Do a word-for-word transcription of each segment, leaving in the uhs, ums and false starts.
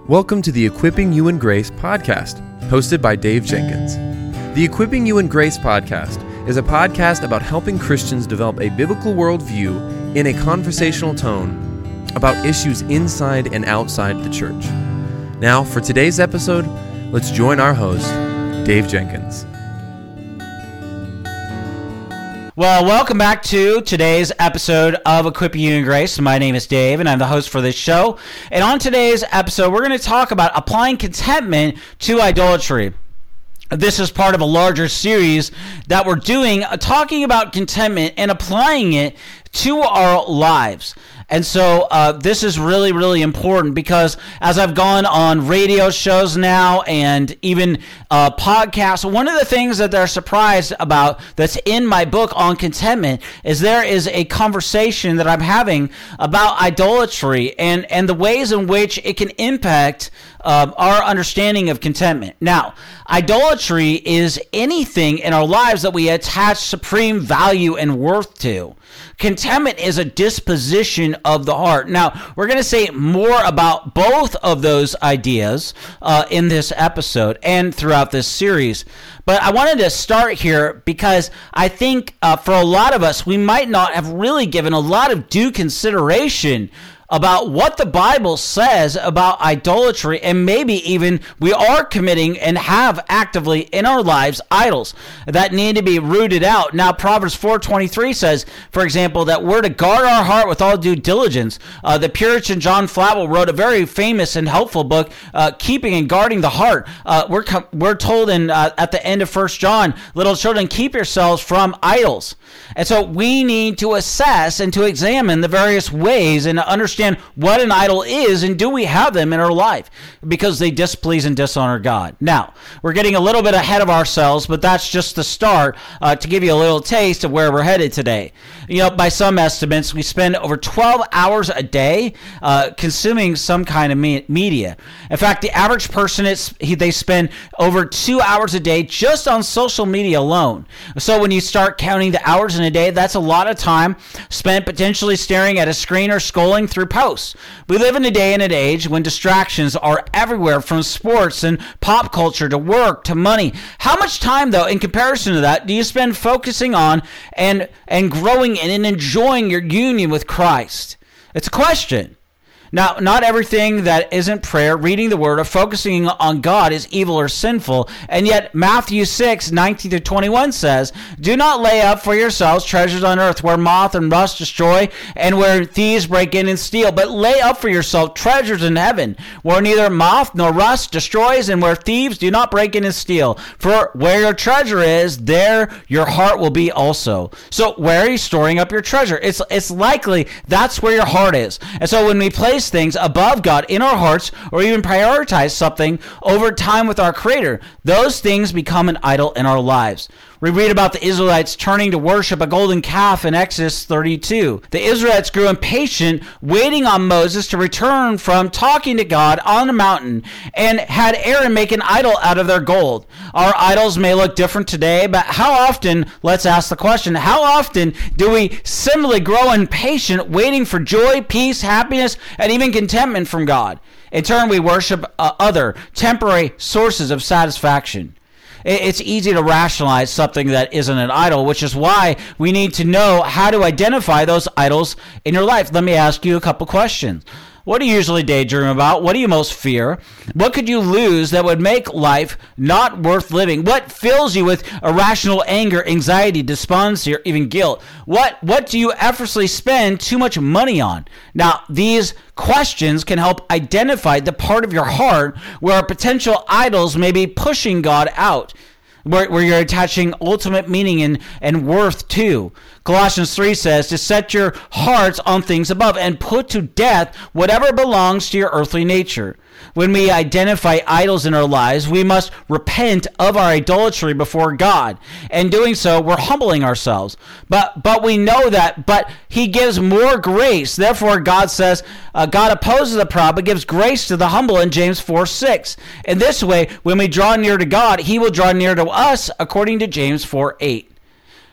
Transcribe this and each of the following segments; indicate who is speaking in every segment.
Speaker 1: Welcome to the Equipping You in Grace podcast, hosted by Dave Jenkins. The Equipping You in Grace podcast is a podcast about helping Christians develop a biblical worldview in a conversational tone about issues inside and outside the church. Now, for today's episode, let's join our host, Dave Jenkins.
Speaker 2: Well, welcome back to today's episode of Equipping You in Grace. My name is Dave, and I'm the host for this show. And on today's episode, we're going to talk about applying contentment to idolatry. This is part of a larger series that we're doing, uh, talking about contentment and applying it to our lives. And so uh, this is really, really important because as I've gone on radio shows now and even uh, podcasts, one of the things that they're surprised about that's in my book on contentment is there is a conversation that I'm having about idolatry and, and the ways in which it can impact uh, our understanding of contentment. Now, idolatry is anything in our lives that we attach supreme value and worth to. Contentment is a disposition of the heart. Now, we're going to say more about both of those ideas uh, in this episode and throughout this series. But I wanted to start here because I think uh, for a lot of us, we might not have really given a lot of due consideration about what the Bible says about idolatry, and maybe even we are committing and have actively in our lives idols that need to be rooted out. Now, Proverbs four twenty-three says, for example, that we're to guard our heart with all due diligence. Uh, the Puritan John Flavel wrote a very famous and helpful book, uh, Keeping and Guarding the Heart. Uh, we're com- we're told in uh, at the end of First John, little children, keep yourselves from idols. And so we need to assess and to examine the various ways and to understand what an idol is and do we have them in our life because they displease and dishonor God. Now, we're getting a little bit ahead of ourselves, but that's just the start uh, to give you a little taste of where we're headed today. You know, by some estimates, we spend over twelve hours a day uh, consuming some kind of me- media. In fact, the average person, it's, he, they spend over two hours a day just on social media alone. So when you start counting the hours in a day, that's a lot of time spent potentially staring at a screen or scrolling through posts. We live in a day and an age when distractions are everywhere, from sports and pop culture to work to money. How much time, though, in comparison to that, do you spend focusing on and and growing in and enjoying your union with Christ? It's a question. Now, not everything that isn't prayer, reading the Word, or focusing on God is evil or sinful, and yet Matthew six, nineteen through twenty-one says, "Do not lay up for yourselves treasures on earth where moth and rust destroy and where thieves break in and steal, but lay up for yourself treasures in heaven where neither moth nor rust destroys and where thieves do not break in and steal. For where your treasure is, there your heart will be also." So where are you storing up your treasure? It's, it's likely that's where your heart is. And so when we place things above God in our hearts, or even prioritize something over time with our Creator, those things become an idol in our lives. We read about the Israelites turning to worship a golden calf in Exodus thirty-two. The Israelites grew impatient, waiting on Moses to return from talking to God on the mountain, and had Aaron make an idol out of their gold. Our idols may look different today, but how often, let's ask the question, how often do we similarly grow impatient, waiting for joy, peace, happiness, and even contentment from God? In turn, we worship uh, other temporary sources of satisfaction. It's easy to rationalize something that isn't an idol, which is why we need to know how to identify those idols in your life. Let me ask you a couple questions. What do you usually daydream about? What do you most fear? What could you lose that would make life not worth living? What fills you with irrational anger, anxiety, despondency, or even guilt? What what do you effortlessly spend too much money on? Now, these questions can help identify the part of your heart where potential idols may be pushing God out, where, where you're attaching ultimate meaning and, and worth to. Colossians three says to set your hearts on things above and put to death whatever belongs to your earthly nature. When we identify idols in our lives, we must repent of our idolatry before God. And doing so, we're humbling ourselves. But but we know that, but he gives more grace. Therefore, God says, uh, God opposes the proud, but gives grace to the humble in James four six. In this way, when we draw near to God, he will draw near to us, according to James four eight.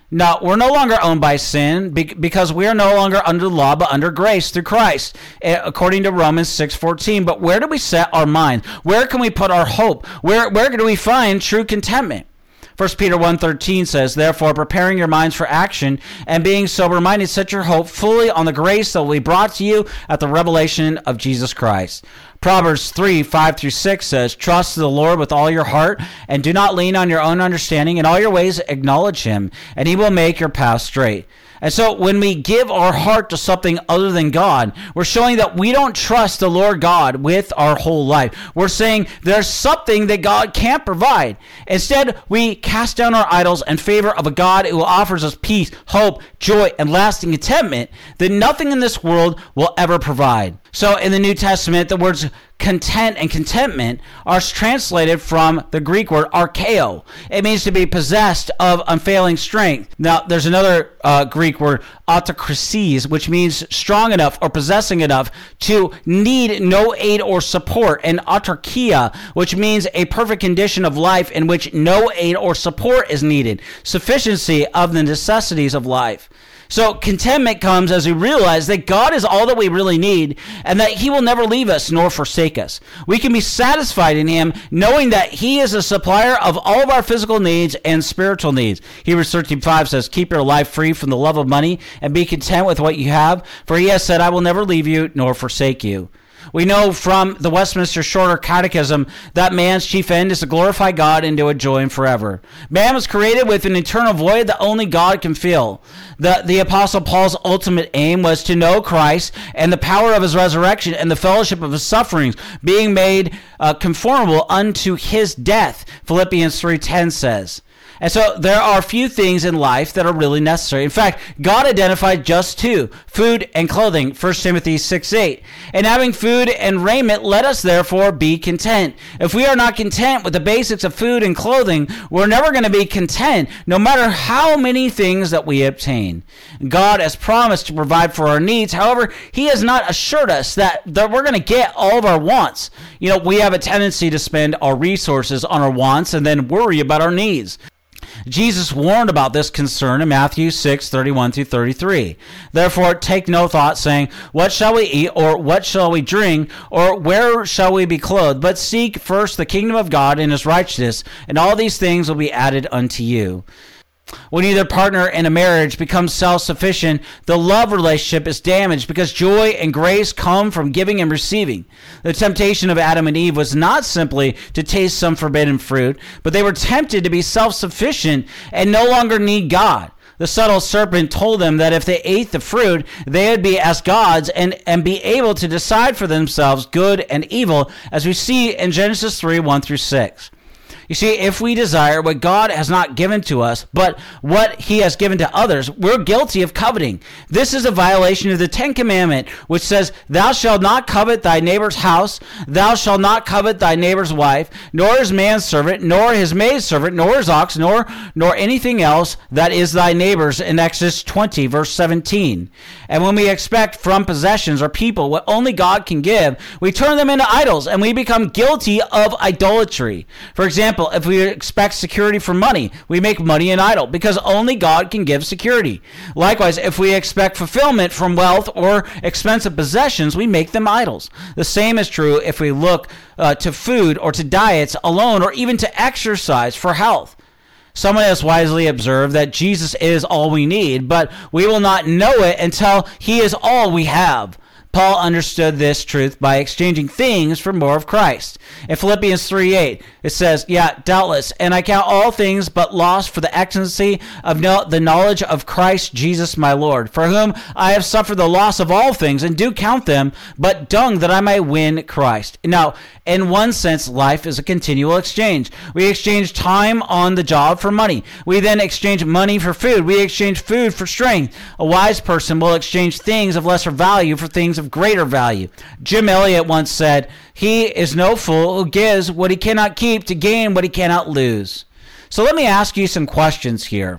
Speaker 2: No, we're no longer owned by sin because we are no longer under the law, but under grace through Christ, according to Romans six fourteen. But where do we set our mind? Where can we put our hope? Where, where do we find true contentment? First Peter one thirteen says, therefore, preparing your minds for action and being sober-minded, set your hope fully on the grace that will be brought to you at the revelation of Jesus Christ. Proverbs three five through six says, trust the Lord with all your heart and do not lean on your own understanding. In all your ways acknowledge him, and he will make your path straight. And so when we give our heart to something other than God, we're showing that we don't trust the Lord God with our whole life. We're saying there's something that God can't provide. Instead, we cast down our idols in favor of a God who offers us peace, hope, joy, and lasting contentment that nothing in this world will ever provide. So in the New Testament, the words content and contentment are translated from the Greek word archeo. It means to be possessed of unfailing strength. Now, there's another uh, Greek word, autokrasis, which means strong enough or possessing enough to need no aid or support, and autarkia, which means a perfect condition of life in which no aid or support is needed, sufficiency of the necessities of life. So contentment comes as we realize that God is all that we really need and that he will never leave us nor forsake us. We can be satisfied in him knowing that he is a supplier of all of our physical needs and spiritual needs. Hebrews thirteen five says, keep your life free from the love of money and be content with what you have, for he has said, I will never leave you nor forsake you. We know from the Westminster Shorter Catechism that man's chief end is to glorify God and to enjoy him forever. Man was created with an eternal void that only God can fill. The, the Apostle Paul's ultimate aim was to know Christ and the power of his resurrection and the fellowship of his sufferings, being made uh, conformable unto his death, Philippians three ten says. And so there are few things in life that are really necessary. In fact, God identified just two, food and clothing, First Timothy six eight. And having food and raiment, let us therefore be content. If we are not content with the basics of food and clothing, we're never going to be content, no matter how many things that we obtain. God has promised to provide for our needs. However, he has not assured us that, that we're going to get all of our wants. You know, we have a tendency to spend our resources on our wants and then worry about our needs. Jesus warned about this concern in Matthew six thirty-one through thirty-three. Therefore, take no thought, saying, what shall we eat, or what shall we drink, or where shall we be clothed? But seek first the kingdom of God and his righteousness, and all these things will be added unto you. When either partner in a marriage becomes self-sufficient, the love relationship is damaged because joy and grace come from giving and receiving. The temptation of Adam and Eve was not simply to taste some forbidden fruit, but they were tempted to be self-sufficient and no longer need God. The subtle serpent told them that if they ate the fruit, they would be as gods and, and be able to decide for themselves good and evil, as we see in Genesis three one through six. You see, if we desire what God has not given to us, but what he has given to others, we're guilty of coveting. This is a violation of the Ten Commandment, which says, thou shalt not covet thy neighbor's house, thou shalt not covet thy neighbor's wife, nor his manservant, nor his maidservant, nor his ox, nor, nor anything else that is thy neighbor's, in Exodus twenty, verse seventeen. And when we expect from possessions or people what only God can give, we turn them into idols, and we become guilty of idolatry. For example, if we expect security from money, we make money an idol because only God can give security. Likewise, if we expect fulfillment from wealth or expensive possessions, we make them idols. The same is true if we look uh, to food or to diets alone or even to exercise for health. Someone has wisely observed that Jesus is all we need, but we will not know it until he is all we have. Paul understood this truth by exchanging things for more of Christ. In Philippians three eight, it says, yeah, doubtless, and I count all things but loss for the excellency of no- the knowledge of Christ Jesus my Lord, for whom I have suffered the loss of all things, and do count them but dung, that I may win Christ. Now, in one sense, life is a continual exchange. We exchange time on the job for money. We then exchange money for food. We exchange food for strength. A wise person will exchange things of lesser value for things of greater value. Jim Elliot once said, he is no fool who gives what he cannot keep to gain what he cannot lose. So let me ask you some questions here.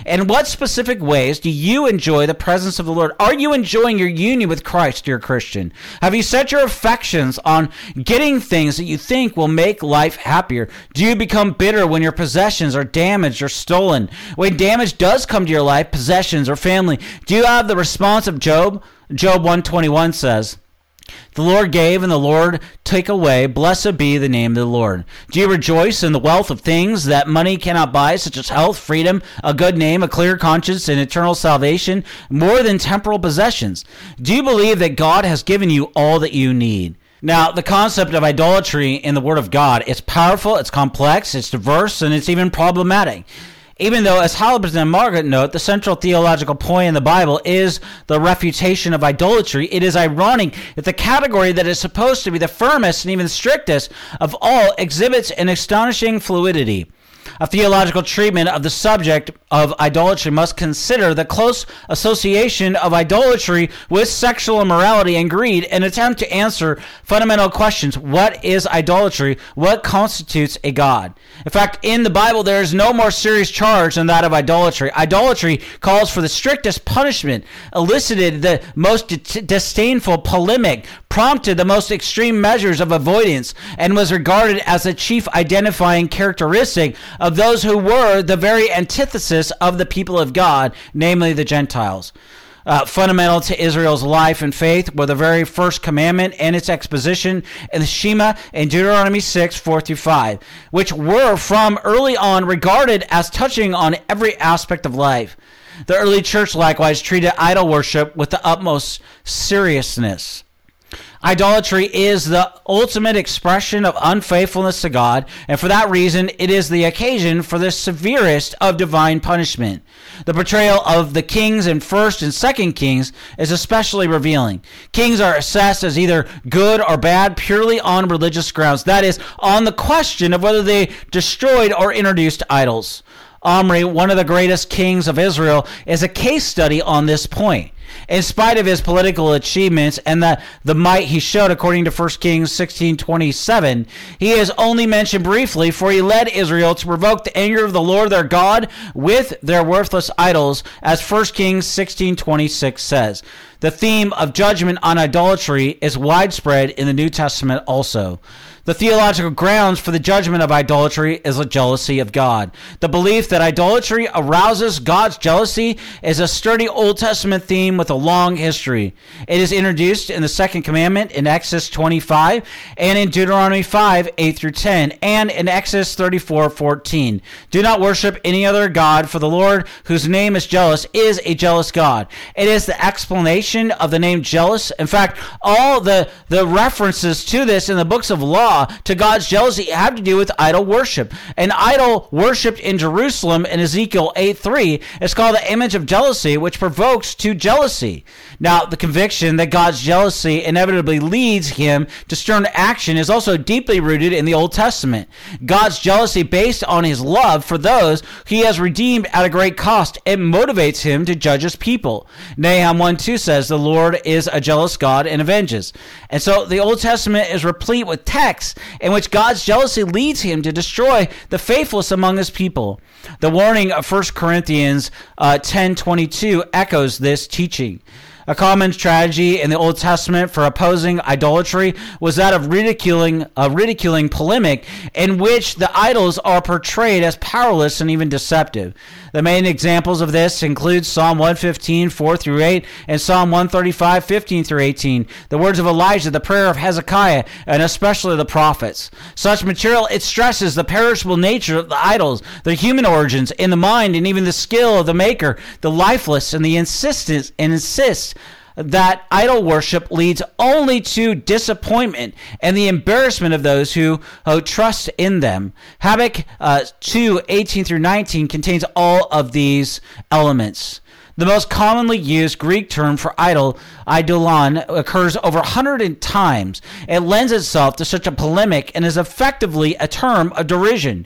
Speaker 2: In what specific ways do you enjoy the presence of the Lord? Are you enjoying your union with Christ, dear Christian? Have you set your affections on getting things that you think will make life happier? Do you become bitter when your possessions are damaged or stolen? When damage does come to your life, possessions or family, do you have the response of Job? Job one twenty-one says, "The Lord gave and the Lord took away. Blessed be the name of the Lord." Do you rejoice in the wealth of things that money cannot buy, such as health, freedom, a good name, a clear conscience, and eternal salvation, more than temporal possessions? Do you believe that God has given you all that you need? Now, the concept of idolatry in the Word of God, it's powerful, it's complex, it's diverse, and it's even problematic. Even though, as Halberson and Margaret note, the central theological point in the Bible is the refutation of idolatry, it is ironic that the category that is supposed to be the firmest and even strictest of all exhibits an astonishing fluidity. A theological treatment of the subject of idolatry must consider the close association of idolatry with sexual immorality and greed and attempt to answer fundamental questions. What is idolatry? What constitutes a god? In fact, in the Bible, there is no more serious charge than that of idolatry. Idolatry calls for the strictest punishment, elicited the most d- disdainful polemic, prompted the most extreme measures of avoidance, and was regarded as the chief identifying characteristic of those who were the very antithesis of the people of God, namely the Gentiles. Uh, fundamental to Israel's life and faith were the very first commandment and its exposition in the Shema in Deuteronomy six, four through five, which were from early on regarded as touching on every aspect of life. The early church likewise treated idol worship with the utmost seriousness. Idolatry is the ultimate expression of unfaithfulness to God, and for that reason, it is the occasion for the severest of divine punishment. The portrayal of the kings in First and Second Kings is especially revealing. Kings are assessed as either good or bad purely on religious grounds, that is, on the question of whether they destroyed or introduced idols. Omri, one of the greatest kings of Israel, is a case study on this point. In spite of his political achievements and the, the might he showed, according to First Kings sixteen twenty-seven, he is only mentioned briefly, for he led Israel to provoke the anger of the Lord their God with their worthless idols, as First Kings sixteen twenty-six says. The theme of judgment on idolatry is widespread in the New Testament also. The theological grounds for the judgment of idolatry is a jealousy of God. The belief that idolatry arouses God's jealousy is a sturdy Old Testament theme with a long history. It is introduced in the Second Commandment in Exodus twenty-five and in Deuteronomy five, eight through ten, and in Exodus thirty-four, fourteen. Do not worship any other God, for the Lord, whose name is jealous, is a jealous God. It is the explanation of the name jealous. In fact, all the, the references to this in the books of law to God's jealousy have to do with idol worship. An idol worshipped in Jerusalem in Ezekiel eight three is called the image of jealousy, which provokes to jealousy. Now, the conviction that God's jealousy inevitably leads him to stern action is also deeply rooted in the Old Testament. God's jealousy based on his love for those he has redeemed at a great cost. It motivates him to judge his people. Nahum one two says, "The Lord is a jealous God and avenges." And so the Old Testament is replete with texts in which God's jealousy leads him to destroy the faithless among his people. The warning of First Corinthians uh, ten twenty-two echoes this teaching. A common strategy in the Old Testament for opposing idolatry was that of ridiculing a ridiculing polemic in which the idols are portrayed as powerless and even deceptive. The main examples of this include Psalm one fifteen, four through eight, and Psalm one thirty-five, fifteen through eighteen, the words of Elijah, the prayer of Hezekiah, and especially the prophets. Such material, it stresses the perishable nature of the idols, their human origins in the mind, and even the skill of the maker, the lifeless, and the insistence and insists that idol worship leads only to disappointment and the embarrassment of those who, who trust in them. Habakkuk uh, two, eighteen through nineteen contains all of these elements. The most commonly used Greek term for idol, eidolon, occurs over one hundred times. It lends itself to such a polemic and is effectively a term of derision.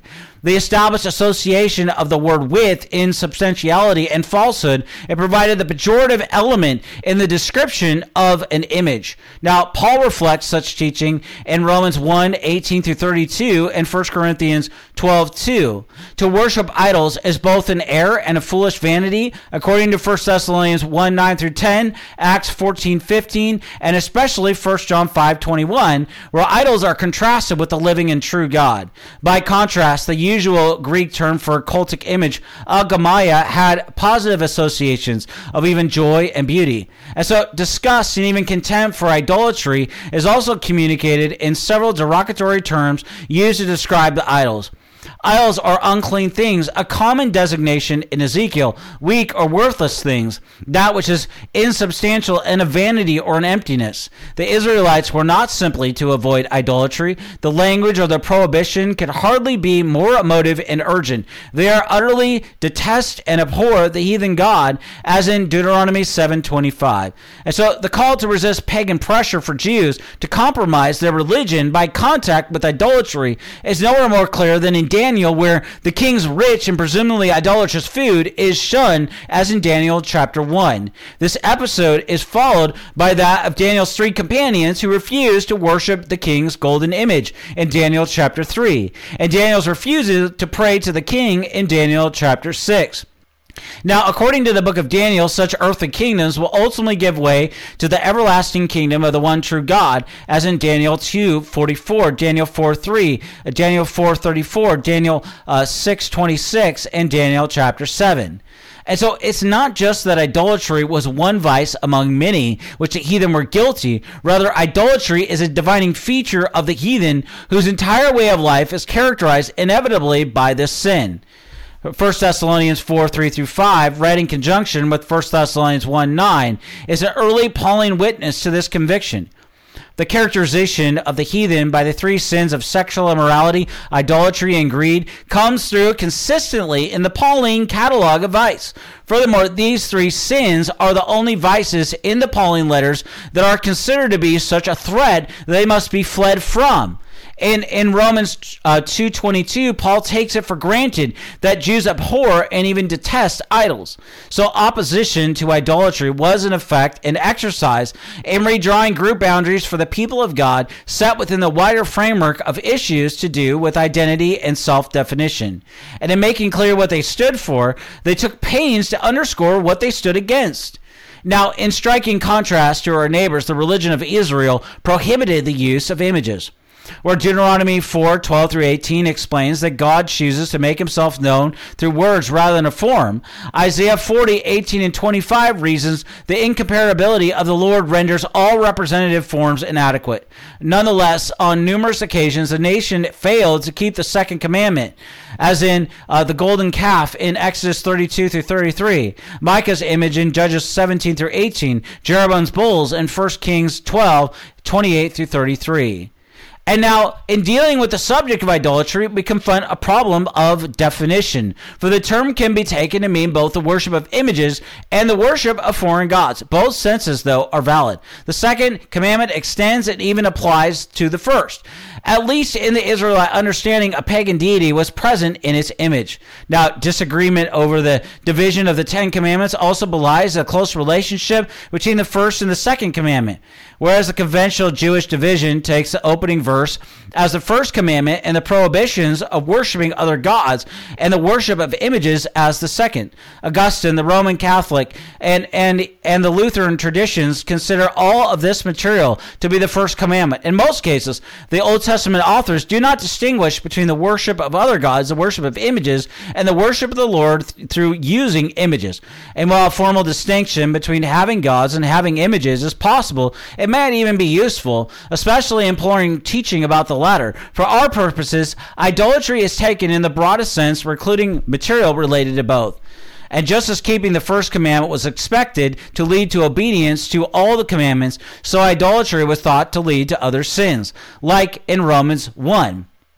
Speaker 2: They established association of the word with in substantiality and falsehood, and provided the pejorative element in the description of an image. Now, Paul reflects such teaching in Romans one, eighteen through thirty-two, and First Corinthians twelve, two. To worship idols is both an error and a foolish vanity, according to First Thessalonians one, nine through ten, Acts fourteen, fifteen, and especially First John five, twenty-one, where idols are contrasted with the living and true God. By contrast, the usual Greek term for cultic image, agamaya, had positive associations of even joy and beauty. And so disgust and even contempt for idolatry is also communicated in several derogatory terms used to describe the idols. Idols are unclean things, a common designation in Ezekiel, weak or worthless things, that which is insubstantial and a vanity or an emptiness. The Israelites were not simply to avoid idolatry. The language or the prohibition can hardly be more emotive and urgent. They are utterly detest and abhor the heathen god, as in Deuteronomy seven twenty-five. And so the call to resist pagan pressure for Jews to compromise their religion by contact with idolatry is nowhere more clear than in Daniel, where the king's rich and presumably idolatrous food is shunned, as in Daniel chapter one. This episode is followed by that of Daniel's three companions who refused to worship the king's golden image in Daniel chapter three, and Daniel's refusal to pray to the king in Daniel chapter six. Now, according to the book of Daniel, such earthly kingdoms will ultimately give way to the everlasting kingdom of the one true God, as in Daniel two forty-four, Daniel four three, Daniel four thirty-four, Daniel uh, six twenty-six, and Daniel chapter seven. And so it's not just that idolatry was one vice among many which the heathen were guilty. Rather, idolatry is a defining feature of the heathen whose entire way of life is characterized inevitably by this sin. First Thessalonians four, three through five, read in conjunction with First Thessalonians one, nine, is an early Pauline witness to this conviction. The characterization of the heathen by the three sins of sexual immorality, idolatry, and greed comes through consistently in the Pauline catalog of vice. Furthermore, these three sins are the only vices in the Pauline letters that are considered to be such a threat that they must be fled from. In, in Romans uh, two twenty-two, Paul takes it for granted that Jews abhor and even detest idols. So opposition to idolatry was in effect an exercise in redrawing group boundaries for the people of God set within the wider framework of issues to do with identity and self-definition. And in making clear what they stood for, they took pains to underscore what they stood against. Now, in striking contrast to our neighbors, the religion of Israel prohibited the use of images. Where Deuteronomy four, twelve through eighteen explains that God chooses to make himself known through words rather than a form, Isaiah forty, eighteen and twenty-five reasons the incomparability of the Lord renders all representative forms inadequate. Nonetheless, on numerous occasions, the nation failed to keep the second commandment, as in uh, the golden calf in Exodus thirty-two through thirty-three, Micah's image in Judges seventeen through eighteen, Jeroboam's bulls in First Kings twelve, twenty-eight through thirty-three. And now, in dealing with the subject of idolatry, we confront a problem of definition. For the term can be taken to mean both the worship of images and the worship of foreign gods. Both senses, though, are valid. The second commandment extends and even applies to the first. At least in the Israelite understanding, a pagan deity was present in its image. Now, disagreement over the division of the Ten Commandments also belies a close relationship between the first and the second commandment. Whereas the conventional Jewish division takes the opening verse as the first commandment and the prohibitions of worshiping other gods and the worship of images as the second. Augustine, the Roman Catholic, and, and, and the Lutheran traditions consider all of this material to be the first commandment. In most cases, the Old Testament authors do not distinguish between the worship of other gods, the worship of images, and the worship of the Lord th- through using images. And while a formal distinction between having gods and having images is possible, it might even be useful, especially imploring teaching about the latter. For our purposes, idolatry is taken in the broadest sense, including material related to both. And just as keeping the first commandment was expected to lead to obedience to all the commandments, so idolatry was thought to lead to other sins, like in Romans one.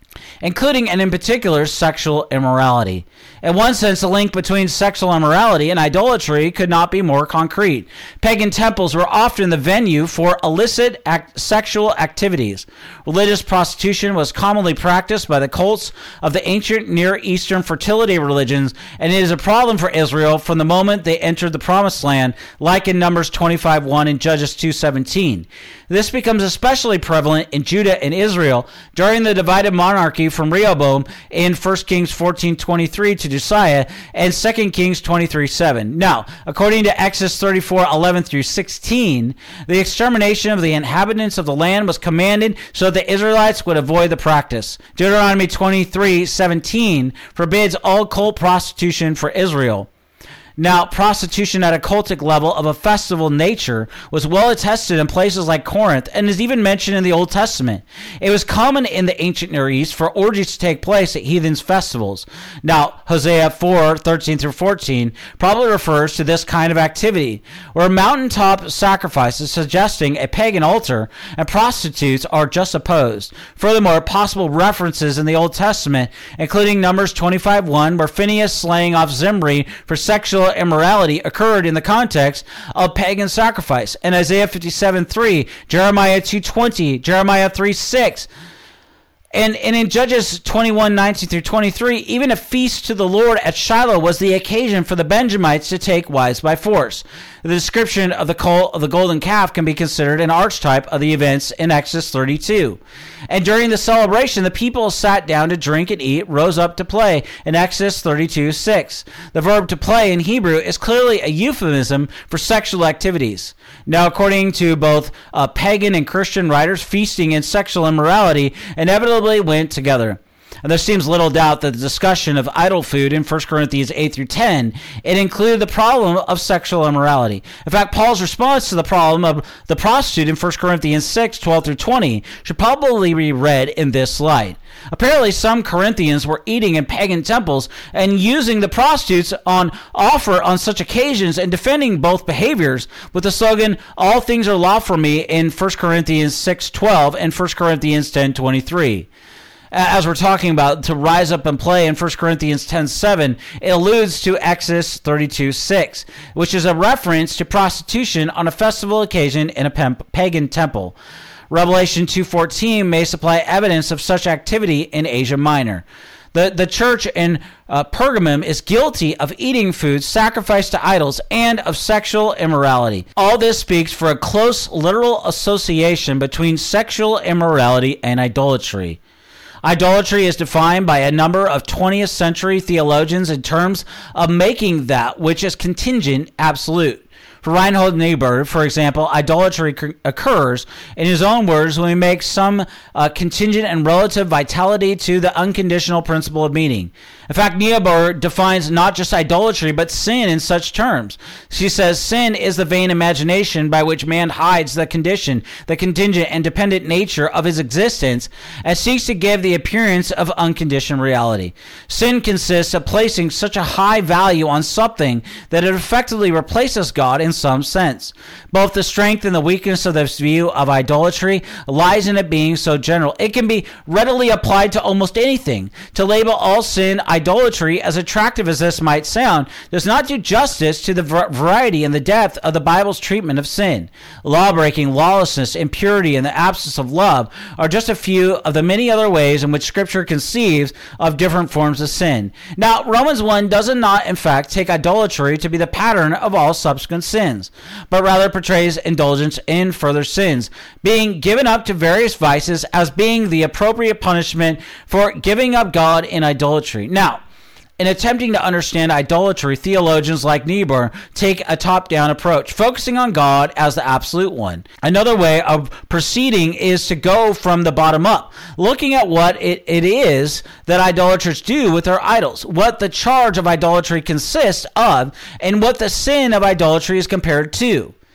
Speaker 2: including and in particular sexual immorality. In one sense, the link between sexual immorality and idolatry could not be more concrete. Pagan temples were often the venue for illicit act- sexual activities. Religious prostitution was commonly practiced by the cults of the ancient Near Eastern fertility religions, and it is a problem for Israel from the moment they entered the Promised Land, like in Numbers twenty-five one and Judges two seventeen. This becomes especially prevalent in Judah and Israel during the divided monarchy from Rehoboam in First Kings fourteen twenty-three to Josiah and Second Kings twenty-three seven. Now, according to Exodus thirty-four eleven through sixteen, the extermination of the inhabitants of the land was commanded so that the Israelites would avoid the practice. Deuteronomy twenty-three seventeen forbids all cult prostitution for Israel. Now, prostitution at a cultic level of a festival nature was well attested in places like Corinth and is even mentioned in the Old Testament. It was common in the ancient Near East for orgies to take place at heathens' festivals. Now, Hosea four thirteen through fourteen probably refers to this kind of activity, where mountaintop sacrifices suggesting a pagan altar and prostitutes are just opposed. Furthermore, possible references in the Old Testament, including Numbers twenty-five one, where Phinehas slaying off Zimri for sexual immorality occurred in the context of pagan sacrifice, and Isaiah fifty-seven three, Jeremiah two twenty, Jeremiah three six. And, and in Judges twenty-one nineteen through twenty-three, even a feast to the Lord at Shiloh was the occasion for the Benjamites to take wives by force. The description of the cult of the golden calf can be considered an archetype of the events in Exodus thirty-two. And during the celebration, the people sat down to drink and eat, rose up to play in Exodus thirty-two six. The verb to play in Hebrew is clearly a euphemism for sexual activities. Now, according to both uh, pagan and Christian writers, feasting and sexual immorality inevitably went together. And there seems little doubt that the discussion of idol food in First Corinthians eight through ten, it included the problem of sexual immorality. In fact, Paul's response to the problem of the prostitute in First Corinthians six twelve through twenty should probably be read in this light. Apparently, some Corinthians were eating in pagan temples and using the prostitutes on offer on such occasions and defending both behaviors with the slogan, "All things are lawful for me," in First Corinthians six twelve and First Corinthians ten twenty-three. As we're talking about, to rise up and play in First Corinthians ten seven, it alludes to Exodus thirty-two six, which is a reference to prostitution on a festival occasion in a pagan temple. Revelation two fourteen may supply evidence of such activity in Asia Minor. The, the church in uh, Pergamum is guilty of eating food sacrificed to idols and of sexual immorality. All this speaks for a close literal association between sexual immorality and idolatry. Idolatry is defined by a number of twentieth century theologians in terms of making that which is contingent absolute. For Reinhold Niebuhr, for example, idolatry occurs, in his own words, when we make some uh, contingent and relative vitality to the unconditional principle of meaning. In fact, Niebuhr defines not just idolatry, but sin in such terms. She says, sin is the vain imagination by which man hides the condition, the contingent and dependent nature of his existence, and seeks to give the appearance of unconditioned reality. Sin consists of placing such a high value on something that it effectively replaces God in some sense. Both the strength and the weakness of this view of idolatry lies in it being so general. It can be readily applied to almost anything. To label all sin idolatry, as attractive as this might sound, does not do justice to the variety and the depth of the Bible's treatment of sin. Lawbreaking, lawlessness, impurity, and the absence of love are just a few of the many other ways in which Scripture conceives of different forms of sin. Now, Romans one does not, in fact, take idolatry to be the pattern of all subsequent sins, but rather portrays indulgence in further sins, being given up to various vices as being the appropriate punishment for giving up God in idolatry. Now, in attempting to understand idolatry, theologians like Niebuhr take a top-down approach, focusing on God as the absolute one. Another way of proceeding is to go from the bottom up, looking at what it, it is that idolaters do with their idols, what the charge of idolatry consists of, and what the sin of idolatry is compared to.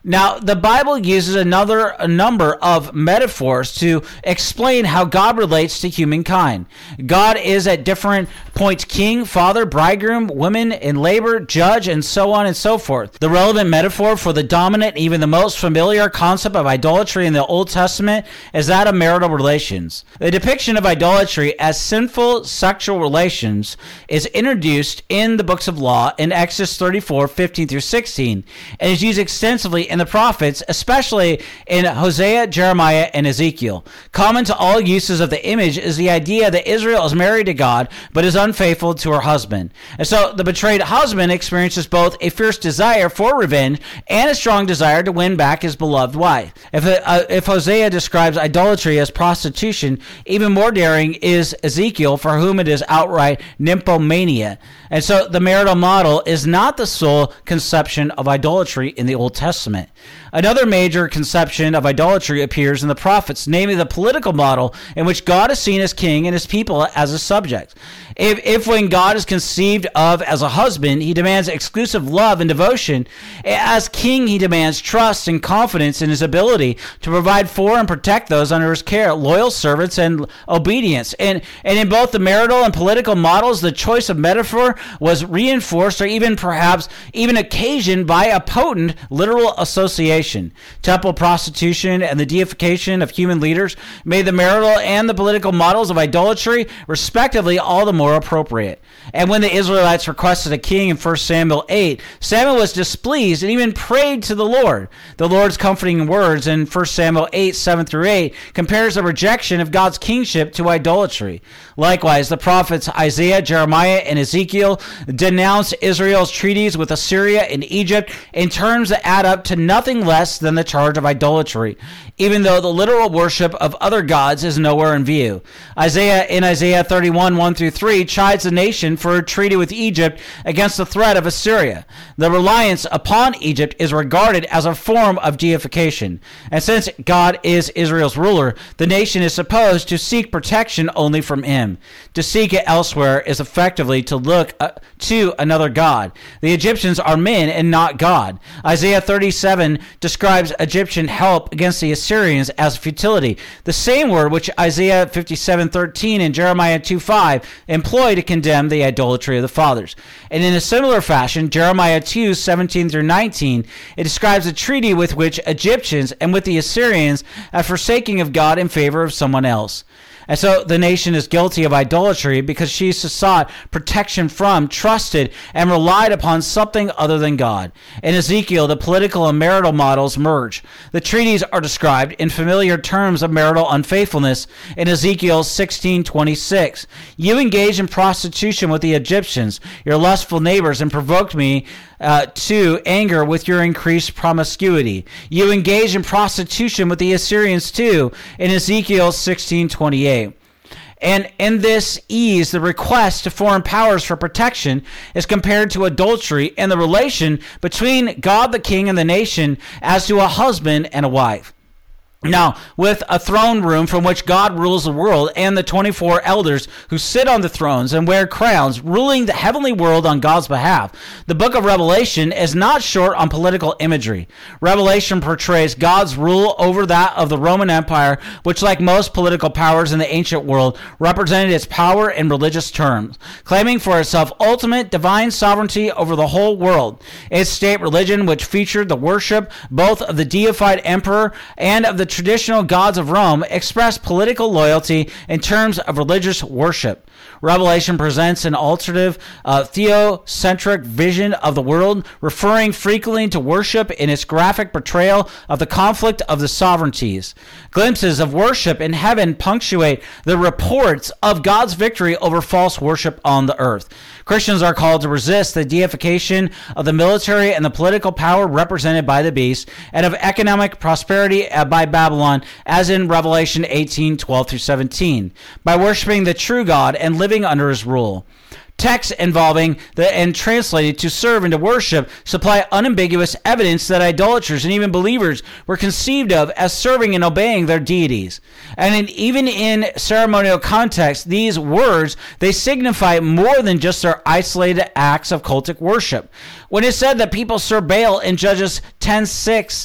Speaker 2: Now, the Bible uses another a number of metaphors to explain how God relates to humankind. God is at different points king, father, bridegroom, women in labor, judge, and so on and so forth. The relevant metaphor for the dominant, even the most familiar concept of idolatry in the Old Testament is that of marital relations. The depiction of idolatry as sinful sexual relations is introduced in the books of law in Exodus thirty-four, fifteen through sixteen, and is used extensively in the prophets, especially in Hosea, Jeremiah, and Ezekiel. Common to all uses of the image is the idea that Israel is married to God, but is unfaithful to her husband. And so the betrayed husband experiences both a fierce desire for revenge and a strong desire to win back his beloved wife. If, uh, if Hosea describes idolatry as prostitution, even more daring is Ezekiel, for whom it is outright nymphomania. And so the marital model is not the sole conception of idolatry in the Old Testament. Another major conception of idolatry appears in the prophets, namely the political model in which God is seen as king and his people as a subject. If, if when God is conceived of as a husband, he demands exclusive love and devotion, as king he demands trust and confidence in his ability to provide for and protect those under his care, loyal servants and obedience. And, and in both the marital and political models, the choice of metaphor was reinforced or even perhaps even occasioned by a potent literal association. Temple prostitution and the deification of human leaders made the marital and the political models of idolatry respectively all the more appropriate. And when the Israelites requested a king in First Samuel eight, Samuel was displeased and even prayed to the Lord. The Lord's comforting words in First Samuel eight, seven through eight compares the rejection of God's kingship to idolatry. Likewise, the prophets Isaiah, Jeremiah, and Ezekiel denounce Israel's treaties with Assyria and Egypt in terms that add up to nothing less than the charge of idolatry, even though the literal worship of other gods is nowhere in view. Isaiah in Isaiah thirty-one, one through three chides the nation for a treaty with Egypt against the threat of Assyria. The reliance upon Egypt is regarded as a form of deification, and since God is Israel's ruler, the nation is supposed to seek protection only from him. To seek it elsewhere is effectively to look uh, to another god. The Egyptians are men and not God. Isaiah thirty-seven describes Egyptian help against the Assyrians as futility, the same word which Isaiah fifty-seven, thirteen and Jeremiah two, five employ to condemn the idolatry of the fathers. And in a similar fashion, Jeremiah two, seventeen through nineteen, it describes a treaty with which Egyptians and with the Assyrians have forsaking of God in favor of someone else. And so the nation is guilty of idolatry because she sought protection from, trusted, and relied upon something other than God. In Ezekiel, the political and marital models merge. The treaties are described in familiar terms of marital unfaithfulness in Ezekiel sixteen twenty-six. You engaged in prostitution with the Egyptians, your lustful neighbors, and provoked me Uh, to anger with your increased promiscuity. You engage in prostitution with the Assyrians too, in Ezekiel sixteen twenty-eight. And in this ease, the request to foreign powers for protection is compared to adultery and the relation between God the King and the nation as to a husband and a wife. Now, with a throne room from which God rules the world and the twenty-four elders who sit on the thrones and wear crowns, ruling the heavenly world on God's behalf, the book of Revelation is not short on political imagery. Revelation portrays God's rule over that of the Roman Empire, which, like most political powers in the ancient world, represented its power in religious terms, claiming for itself ultimate divine sovereignty over the whole world. Its state religion, which featured the worship both of the deified emperor and of the traditional gods of Rome, expressed political loyalty in terms of religious worship. Revelation presents an alternative, uh, theocentric vision of the world, referring frequently to worship in its graphic portrayal of the conflict of the sovereignties. Glimpses of worship in heaven punctuate the reports of God's victory over false worship on the earth. Christians are called to resist the deification of the military and the political power represented by the beast, and of economic prosperity by Babylon, as in Revelation eighteen, twelve through seventeen, by worshiping the true God and living under his rule. Texts involving the and translated to serve and to worship supply unambiguous evidence that idolaters and even believers were conceived of as serving and obeying their deities. And in, even in ceremonial context, these words, they signify more than just their isolated acts of cultic worship. When it's said that people serve Baal in Judges ten six,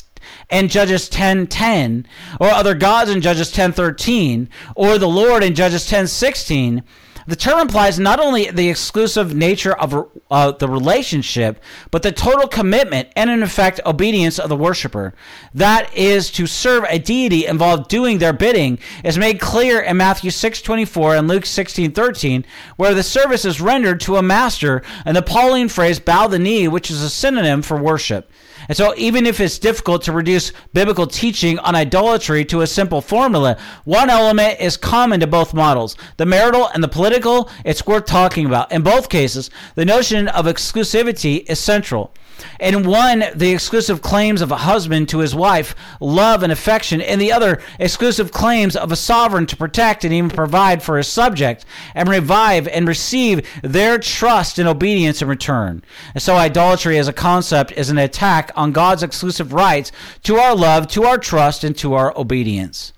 Speaker 2: in Judges ten ten, or other gods in Judges ten thirteen, or the Lord in Judges ten sixteen, the term implies not only the exclusive nature of uh, the relationship, but the total commitment and, in effect, obedience of the worshiper. That is, to serve a deity involved doing their bidding is made clear in Matthew six twenty-four and Luke sixteen thirteen, where the service is rendered to a master, and the Pauline phrase, bow the knee, which is a synonym for worship. And so even if it's difficult to reduce biblical teaching on idolatry to a simple formula, one element is common to both models. The marital and the political, it's worth talking about. In both cases, the notion of exclusivity is central. In one, the exclusive claims of a husband to his wife, love and affection. In the other, exclusive claims of a sovereign to protect and even provide for his subject and revive and receive their trust and obedience in return. And so idolatry as a concept is an attack on God's exclusive rights to our love, to our trust, and to our obedience.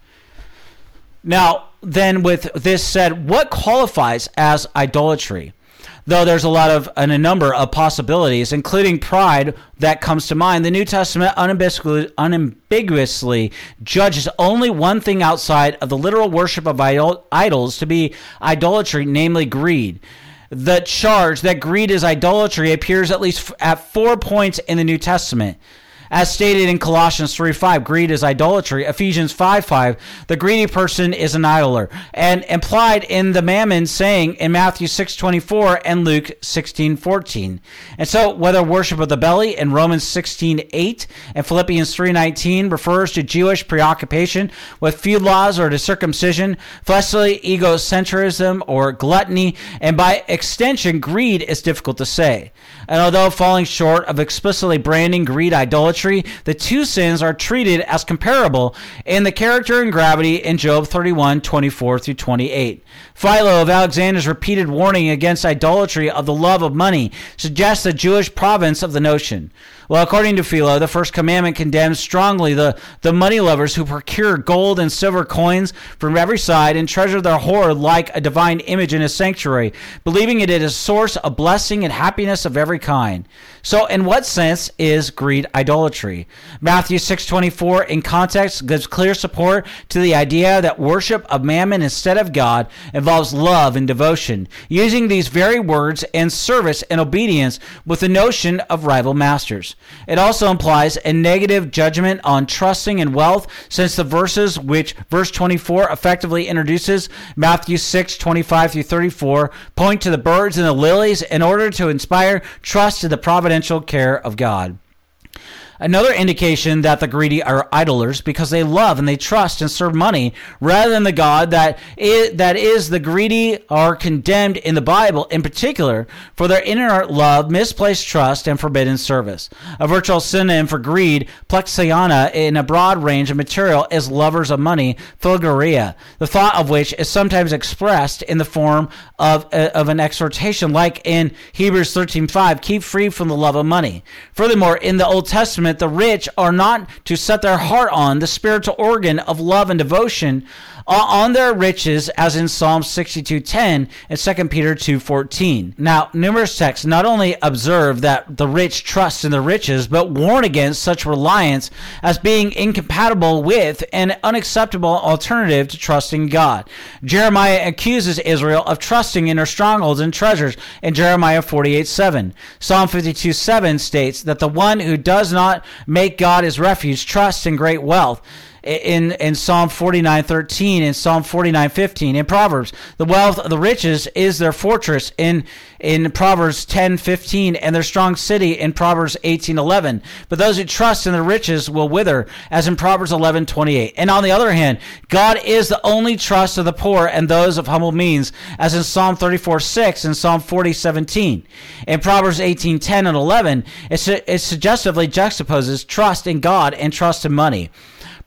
Speaker 2: Now, then with this said, what qualifies as idolatry? Though there's a lot of and a number of possibilities, including pride that comes to mind, the New Testament unambiguously, unambiguously judges only one thing outside of the literal worship of idol, idols to be idolatry, namely greed. The charge that greed is idolatry appears at least at four points in the New Testament. As stated in Colossians three five, greed is idolatry. Ephesians five five, the greedy person is an idoler. And implied in the mammon saying in Matthew six twenty-four and Luke sixteen fourteen. And so whether worship of the belly in Romans sixteen eight and Philippians three nineteen refers to Jewish preoccupation with feud laws or to circumcision, fleshly egocentrism or gluttony, and by extension, greed is difficult to say. And although falling short of explicitly branding greed idolatry, the two sins are treated as comparable in the character and gravity in Job thirty-one twenty-four through twenty-eight. Philo of Alexander's repeated warning against idolatry of the love of money suggests the Jewish province of the notion. Well, according to Philo, the first commandment condemns strongly the, the money lovers who procure gold and silver coins from every side and treasure their hoard like a divine image in a sanctuary, believing it is a source of blessing and happiness of every kind. So in what sense is greed idolatry? Matthew six twenty-four in context gives clear support to the idea that worship of mammon instead of God involves love and devotion, using these very words and service and obedience with the notion of rival masters. It also implies a negative judgment on trusting in wealth, since the verses which verse twenty-four effectively introduces, Matthew six twenty-five through thirty-four, point to the birds and the lilies in order to inspire trust in the providential care of God. Another indication that the greedy are idlers because they love and they trust and serve money rather than the God that is, that is the greedy are condemned in the Bible, in particular for their inordinate love, misplaced trust, and forbidden service. A virtual synonym for greed, plexiana, in a broad range of material, is lovers of money, philargria, the thought of which is sometimes expressed in the form of, uh, of an exhortation, like in Hebrews thirteen five, keep free from the love of money. Furthermore, in the Old Testament, the rich are not to set their heart on the spiritual organ of love and devotion on their riches, as in Psalm sixty-two ten and Second Peter two fourteen. Now, numerous texts not only observe that the rich trust in the riches, but warn against such reliance as being incompatible with and unacceptable alternative to trusting God. Jeremiah accuses Israel of trusting in her strongholds and treasures in Jeremiah forty-eight seven. Psalm fifty-two seven states that the one who does not make God his refuge trusts in great wealth. In, in Psalm forty-nine thirteen and Psalm forty-nine fifteen. In Proverbs, the wealth of the riches is their fortress in, in Proverbs ten fifteen, and their strong city in Proverbs eighteen eleven. But those who trust in the riches will wither, as in Proverbs eleven twenty-eight. And on the other hand, God is the only trust of the poor and those of humble means, as in Psalm thirty-four six and Psalm forty seventeen. In Proverbs eighteen ten and eleven, it, su- it suggestively juxtaposes trust in God and trust in money.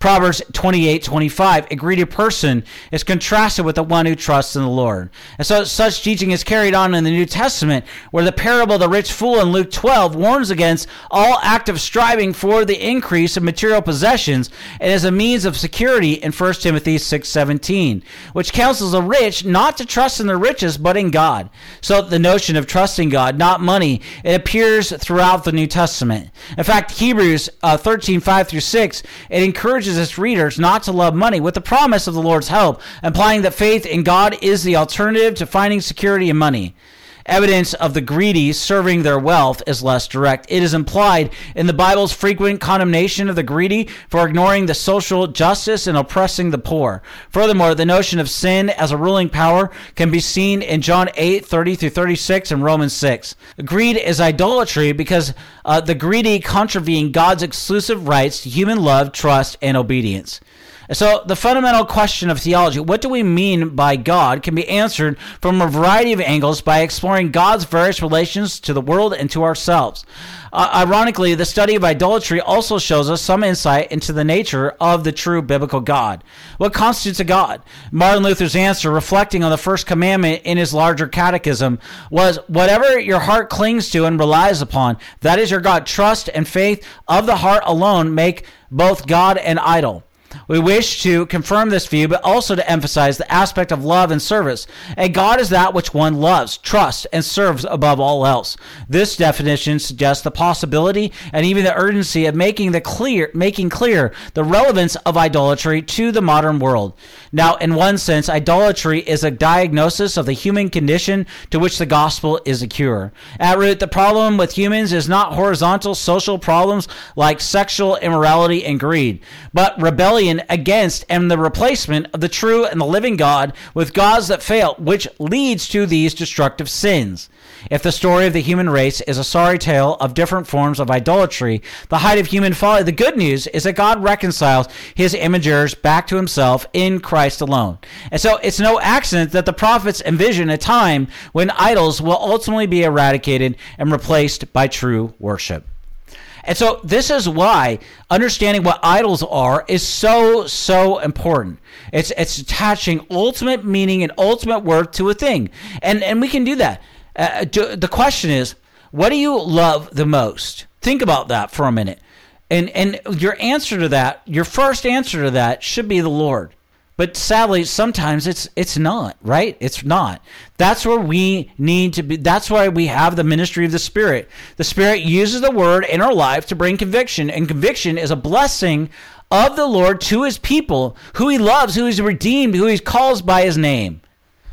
Speaker 2: Proverbs twenty-eight twenty-five, a greedy person is contrasted with the one who trusts in the Lord. And so such teaching is carried on in the New Testament, where the parable of the rich fool in Luke twelve warns against all active striving for the increase of material possessions and as a means of security in First Timothy six seventeen, which counsels the rich not to trust in their riches, but in God. So the notion of trusting God, not money, it appears throughout the New Testament. In fact, Hebrews uh, thirteen five through six, it encourages its readers not to love money with the promise of the Lord's help, implying that faith in God is the alternative to finding security in money. Evidence of the greedy serving their wealth is less direct. It is implied in the Bible's frequent condemnation of the greedy for ignoring the social justice and oppressing the poor. Furthermore, the notion of sin as a ruling power can be seen in John eight thirty through thirty-six and Romans six. Greed is idolatry because uh, the greedy contravene God's exclusive rights to human love, trust, and obedience. So the fundamental question of theology, what do we mean by God, can be answered from a variety of angles by exploring God's various relations to the world and to ourselves. Uh, ironically, the study of idolatry also shows us some insight into the nature of the true biblical God. What constitutes a God? Martin Luther's answer, reflecting on the first commandment in his larger catechism, was, whatever your heart clings to and relies upon, that is your God. Trust and faith of the heart alone make both God and idol. We wish to confirm this view, but also to emphasize the aspect of love and service. A God is that which one loves, trusts, and serves above all else. This definition suggests the possibility and even the urgency of making the clear, making clear the relevance of idolatry to the modern world. Now, in one sense, idolatry is a diagnosis of the human condition to which the gospel is a cure. At root, the problem with humans is not horizontal social problems like sexual immorality and greed, but rebellion against and the replacement of the true and the living God with gods that fail, which leads to these destructive sins. If the story of the human race is a sorry tale of different forms of idolatry, the height of human folly, the good news is that God reconciles his imagers back to himself in Christ alone. And so it's no accident that the prophets envision a time when idols will ultimately be eradicated and replaced by true worship. And so this is why understanding what idols are is so, so important. It's it's attaching ultimate meaning and ultimate worth to a thing. And and we can do that. Uh, do, the question is, what do you love the most? Think about that for a minute. And and your answer to that, your first answer to that should be the Lord. But sadly, sometimes it's it's not, right? It's not. That's where we need to be. That's why we have the ministry of the Spirit. The Spirit uses the word in our life to bring conviction, and conviction is a blessing of the Lord to his people, who he loves, who he's redeemed, who he calls by his name.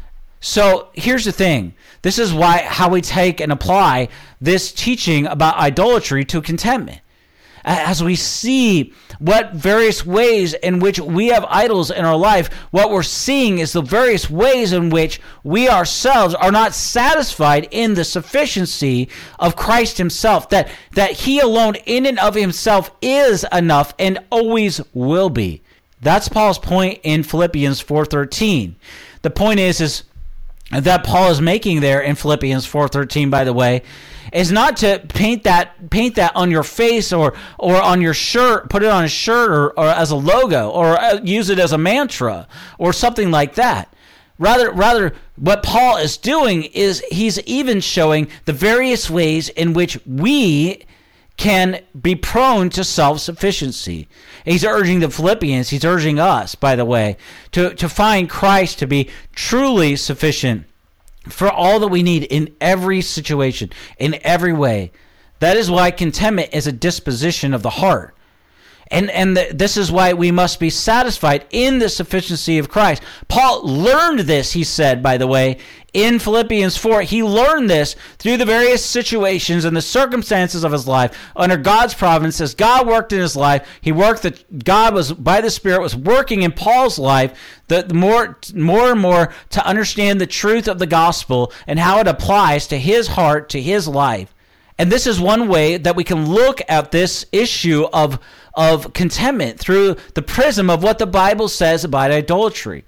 Speaker 2: So here's the thing. This is why how we take and apply this teaching about idolatry to contentment. As we see what various ways in which we have idols in our life, what we're seeing is the various ways in which we ourselves are not satisfied in the sufficiency of Christ himself, that, that he alone in and of himself is enough and always will be. That's Paul's point in Philippians four thirteen. The point is, is that Paul is making there in Philippians four thirteen, by the way, is not to paint that paint that on your face or or on your shirt, put it on a shirt or, or as a logo, or use it as a mantra or something like that. Rather, rather, what Paul is doing is he's even showing the various ways in which we can be prone to self-sufficiency. He's urging the Philippians, he's urging us, by the way, to, to find Christ to be truly sufficient for all that we need in every situation, in every way. That is why contentment is a disposition of the heart. And and the, this is why we must be satisfied in the sufficiency of Christ. Paul learned this, he said, by the way, in Philippians four. He learned this through the various situations and the circumstances of his life under God's providence. As God worked in his life, he worked that God was, by the Spirit, was working in Paul's life, the, the more, more and more to understand the truth of the gospel and how it applies to his heart, to his life. And this is one way that we can look at this issue of, of contentment through the prism of what the Bible says about idolatry.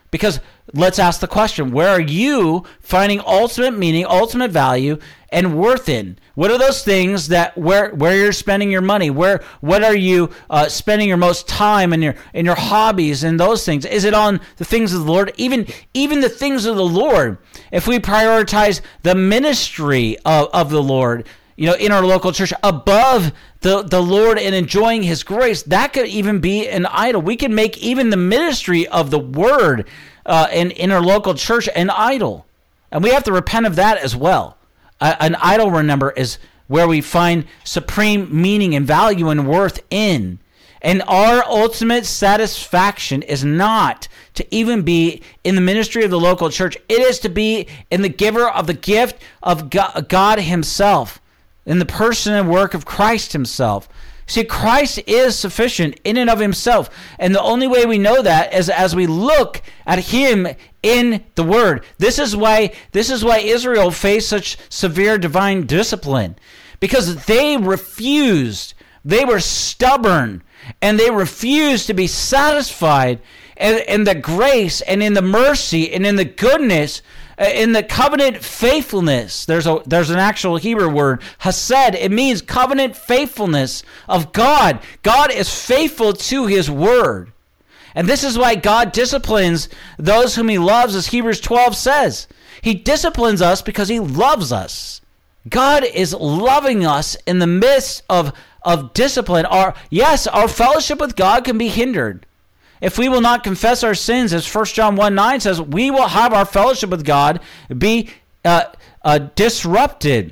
Speaker 2: Because let's ask the question, where are you finding ultimate meaning, ultimate value, and worth in? What are those things that where where you're spending your money? Where what are you uh, spending your most time in your in your hobbies and those things? Is it on the things of the Lord? Even even the things of the Lord. If we prioritize the ministry of, of the Lord, you know, in our local church above the, the Lord and enjoying his grace, that could even be an idol. We can make even the ministry of the word uh, in, in our local church an idol. And we have to repent of that as well. Uh, an idol, remember, is where we find supreme meaning and value and worth in. And our ultimate satisfaction is not to even be in the ministry of the local church. It is to be in the giver of the gift of God himself, in the person and work of Christ himself. See, Christ is sufficient in and of himself. And the only way we know that is as we look at him in the word. This is why, this is why Israel faced such severe divine discipline. Because they refused, they were stubborn, and they refused to be satisfied in, in the grace and in the mercy and in the goodness, in the covenant faithfulness. There's a there's an actual Hebrew word, hesed. It means covenant faithfulness of God. God is faithful to his word. And this is why God disciplines those whom he loves, as Hebrews twelve says. He disciplines us because he loves us. God is loving us in the midst of, of discipline. Our, yes, our fellowship with God can be hindered. If we will not confess our sins, as First John one nine says, we will have our fellowship with God be uh, uh, disrupted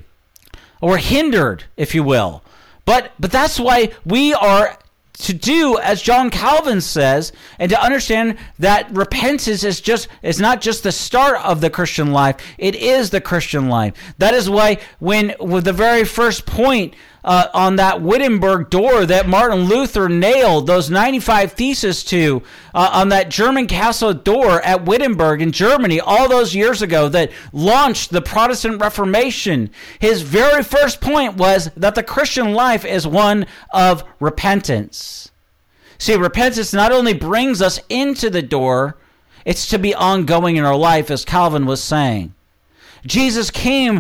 Speaker 2: or hindered, if you will. But but that's why we are to do as John Calvin says, and to understand that repentance is just is not just the start of the Christian life, it is the Christian life. That is why when with the very first point uh, on that Wittenberg door that Martin Luther nailed those ninety-five theses to uh, on that German castle door at Wittenberg in Germany all those years ago that launched the Protestant Reformation, his very first point was that the Christian life is one of repentance. See, repentance not only brings us into the door, it's to be ongoing in our life, as Calvin was saying. Jesus came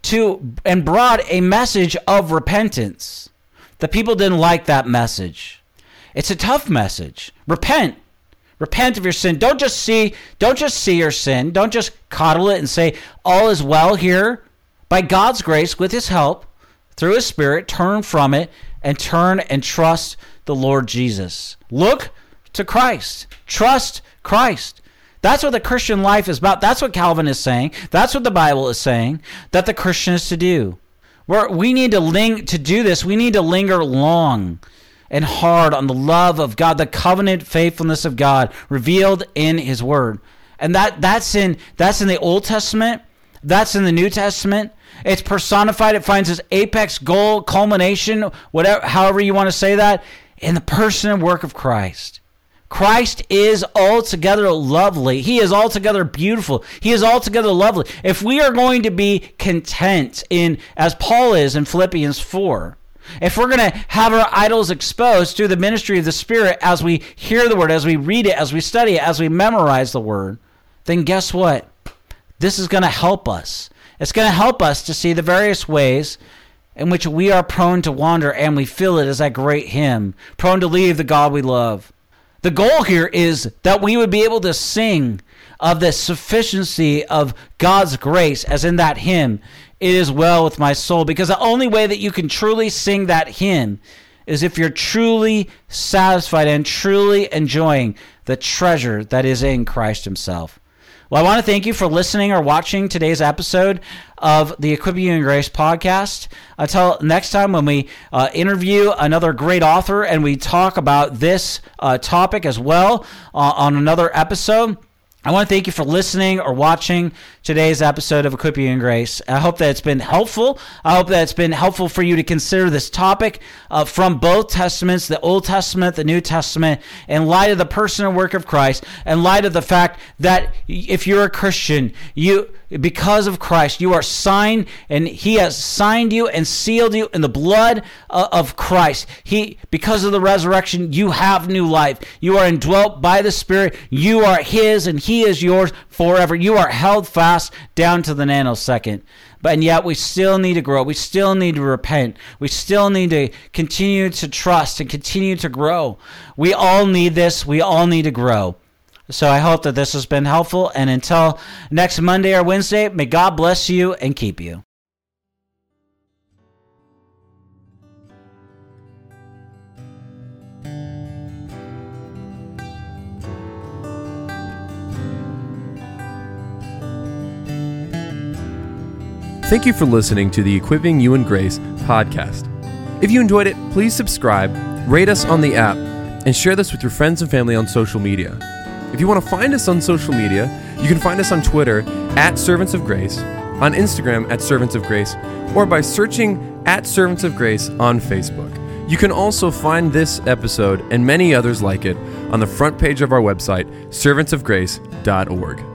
Speaker 2: to and brought a message of repentance. The people didn't like that message. It's a tough message. Repent. Repent of your sin. Don't just see, don't just see your sin. Don't just coddle it and say, all is well here. By God's grace, with his help, through his Spirit, turn from it and turn and trust the Lord Jesus. Look to Christ. Trust Christ. That's what the Christian life is about. That's what Calvin is saying. That's what the Bible is saying, that the Christian is to do. We're, we need to ling- to do this. We need to linger long and hard on the love of God, the covenant faithfulness of God revealed in his word. And that that's in that's in the Old Testament. That's in the New Testament. It's personified. It finds its apex goal, culmination, whatever, however you want to say that, in the person and work of Christ. Christ is altogether lovely. He is altogether beautiful. He is altogether lovely. If we are going to be content in, as Paul is in Philippians four, if we're going to have our idols exposed through the ministry of the Spirit as we hear the word, as we read it, as we study it, as we memorize the word, then guess what? This is going to help us. It's going to help us to see the various ways in which we are prone to wander, and we feel it as that great hymn, prone to leave the God we love. The goal here is that we would be able to sing of the sufficiency of God's grace, as in that hymn, it is well with my soul. Because the only way that you can truly sing that hymn is if you're truly satisfied and truly enjoying the treasure that is in Christ himself. Well, I want to thank you for listening or watching today's episode of the Equipping You in Grace podcast. Until next time when we uh, interview another great author and we talk about this uh, topic as well uh, on another episode, I want to thank you for listening or watching today's episode of Equipping You in Grace. I hope that it's been helpful. I hope that it's been helpful for you to consider this topic uh, from both Testaments, the Old Testament, the New Testament, in light of the person and work of Christ, in light of the fact that if you're a Christian, you because of Christ, you are signed, and he has signed you and sealed you in the blood uh, of Christ. He, because of the resurrection, you have new life. You are indwelt by the Spirit. You are his, and he He is yours forever. You are held fast down to the nanosecond. But and yet we still need to grow. We still need to repent. We still need to continue to trust and continue to grow. We all need this. We all need to grow. So I hope that this has been helpful. And until next Monday or Wednesday, may God bless you and keep you.
Speaker 1: Thank you for listening to the Equipping You in Grace podcast. If you enjoyed it, please subscribe, rate us on the app, and share this with your friends and family on social media. If you want to find us on social media, you can find us on Twitter at Servants of Grace, on Instagram at Servants of Grace, or by searching at Servants of Grace on Facebook. You can also find this episode and many others like it on the front page of our website, servants of grace dot org.